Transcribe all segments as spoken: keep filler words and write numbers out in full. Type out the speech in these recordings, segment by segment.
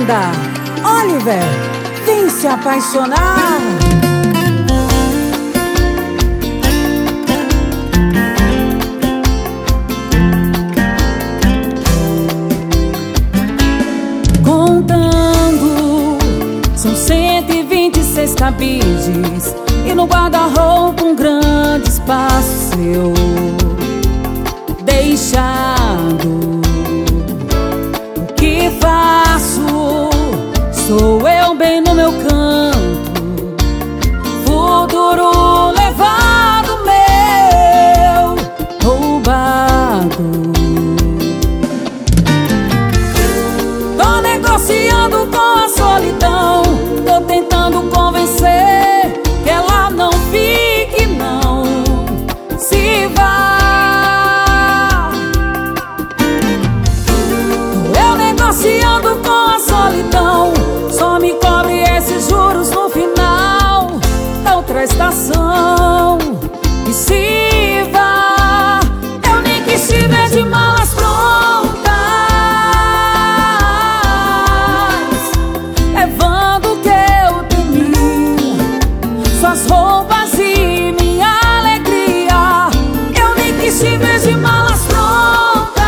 banda Oliver, vem se apaixonar. Contando, são cento e vinte e seis cabides, e no guarda-roupa um grande espaço seu deixado. O que faço? Sou eu bem no meu canto, futuro levado meu, roubado. Tô negociando com a solidão, tô tentando convencer que ela não fique, não se vá. Tô eu negociando com a solidão, só me cobre esses juros no final da outra estação. E se vá, eu nem quis te ver de malas prontas, levando o que eu temi, suas roupas e minha alegria. Eu nem quis te ver de malas prontas,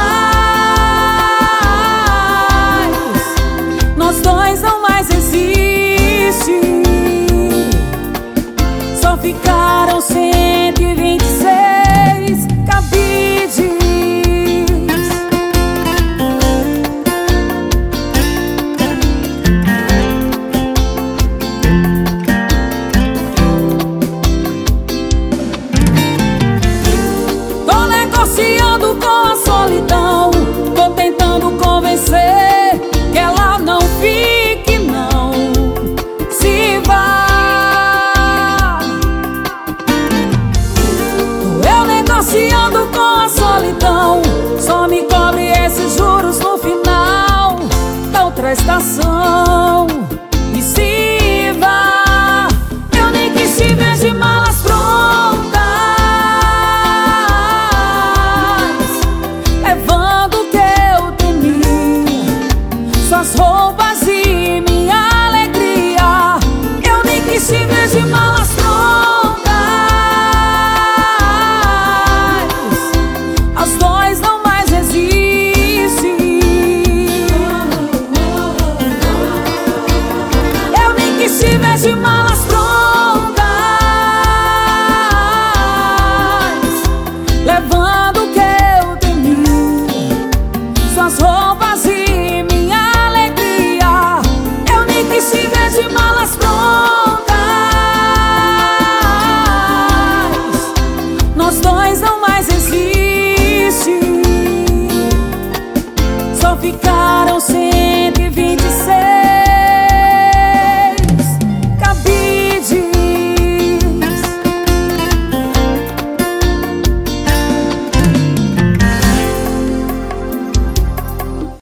nós dois não mais existem. Só ficaram cento e vinte e seis cabides. Tô negociando com a solidão, tô tentando convencer que ela não fique, não se vá. Tô eu negociando com a solidão, só me cobre esses juros no final da outra estação. E se vá, eu nem quis te ver de malas prontas, levando o que eu temi, suas roupas e minha alegria. Eu nem quis te ver de malas prontas, as dois não mais existem. Eu nem quis te ver de malas prontas, levando o que eu temi, suas roupas e minha alegria. Eu nem quis te ver de malas prontas, nós dois não mais existem. Só ficaram sem